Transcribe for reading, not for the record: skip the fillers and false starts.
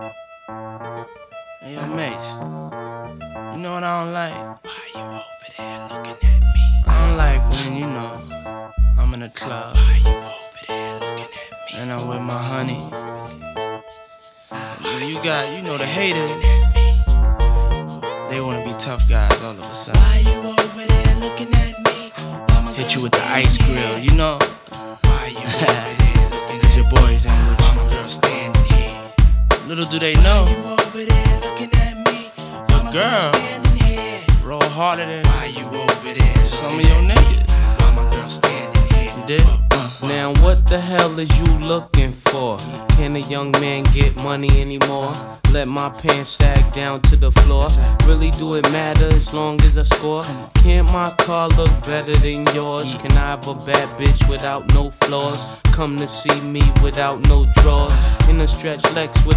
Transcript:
Hey, yo, Mace, you know what I don't like? Why you over there looking at me? I don't like when, I'm in a club Why you over there looking at me? and I'm with my honey. You know the haters, they wanna be tough guys all of a sudden. Why you over there looking at me? Hit you with the ice grill, you know? Why you over there looking Cause your boys ain't with at me? you. Girl standing here. Little do they know, You over there looking at me? your girl Standing here. roll harder than Why you over there? some of your niggas. Why my girl standing here? You dig? Now what the hell is you looking for? Can a young man get money anymore? Let my pants sag down to the floor. Really do it matter as long as I score? Can't my car look better than yours? Can I have a bad bitch without no flaws? Come to see me without no drawers? In a stretch Lex with